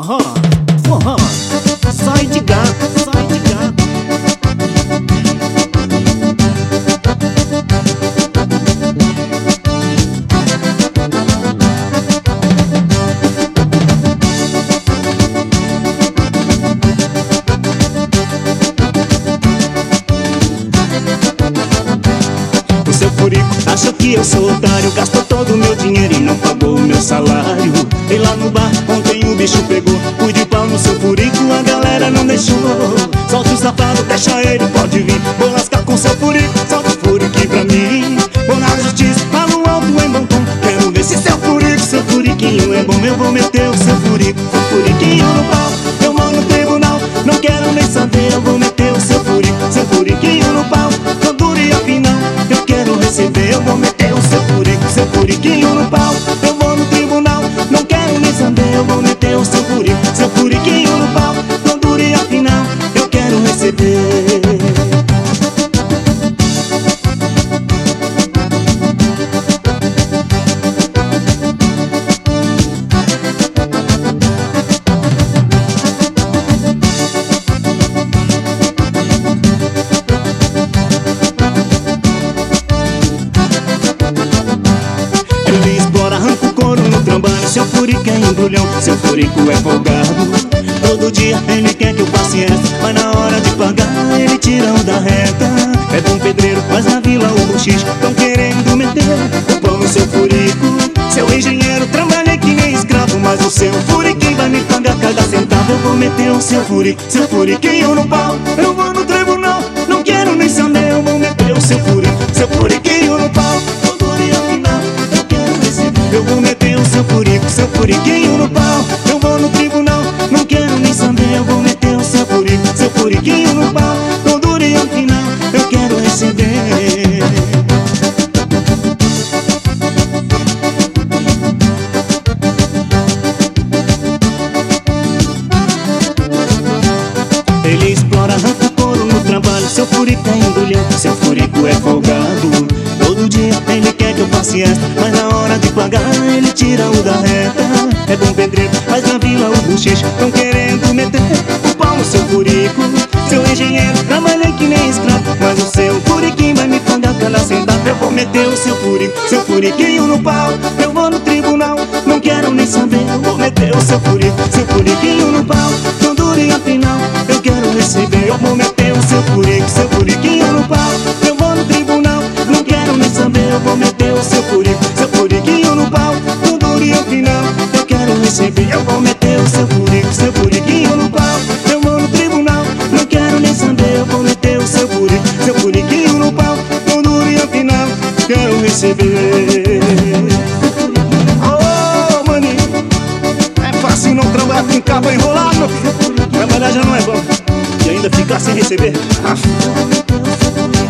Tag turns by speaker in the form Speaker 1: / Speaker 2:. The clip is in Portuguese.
Speaker 1: forró, forró. Sai de gato, sai de gato.
Speaker 2: O seu furico acha que eu sou otário, gastou todo o meu dinheiro e não pagou o meu salário. E lá no bar ontem o bicho pegou, fui de pau no seu furico, a galera não deixou. Solta o safado, deixa ele, pode vir, vou lascar com seu furico, solta o furico pra mim. Vou na justiça, falo alto em bom tom, quero ver se seu furiquinho é bom. Eu vou meter o seu furiquinho no pau, eu moro no tribunal, não quero nem saber. Eu vou meter o seu furiquinho no pau, não dure afinal, eu quero receber. Eu vou meter o seu furiquinho no pau, eu vou no tribunal, não quero nem saber. Eu vou meter o seu furiquinho no pau, não dure afinal, eu quero receber. Ele explora, arranca o couro no trabalho. Seu furico é embrulhão, seu furico é folgado. Todo dia ele quer que eu passe essa, mas na hora de pagar ele tira o da reta. É bom pedreiro, mas na vila o buchicho tão querendo meter o pão no seu furico. Seu engenheiro, trabalhei que nem escravo, mas o seu furiquinho vai me pagar cada centavo. Eu vou meter o seu furiquinho no pau, eu vou no tribunal, não quero nem saber. Eu vou meter o seu furiquinho no pau, eu vou meter o seu furiquinho no pau, eu vou no tribunal, não quero nem saber. Eu vou meter o seu furiquinho no pau, não dure ao final, eu quero receber. Ele explora, arranca o couro no trabalho. Seu furico é embrulhão, seu furico é folgado. Todo dia ele quer que eu passe esta, mas na hora de pagar ele tira o da reta. É bom pedreiro, mas na vila o buchicho tão querendo meter o pau no seu furico. Seu engenheiro, trabalhei que nem escravo, mas o seu furiquinho vai me pagar cada centavo. Eu vou meter o seu furiquinho no pau, eu vou no tribunal, não quero nem saber. Eu vou meter o seu furiquinho no pau, não dure afinal, eu quero receber. Eu vou meter o seu furiquinho no pau, eu vou no tribunal, não quero nem saber. Eu vou meter o seu furiquinho no pau, não dure afinal, eu quero receber. Eu vou meter o seu furiquinho no pau, eu vou no tribunal, não quero nem saber. Eu vou meter o seu furiquinho no pau, não dure afinal, quero receber. Oh, maninho, é fácil não trabalhar com cabo enrolado, meu filho. Trabalhar já não é bom, e ainda ficar sem receber.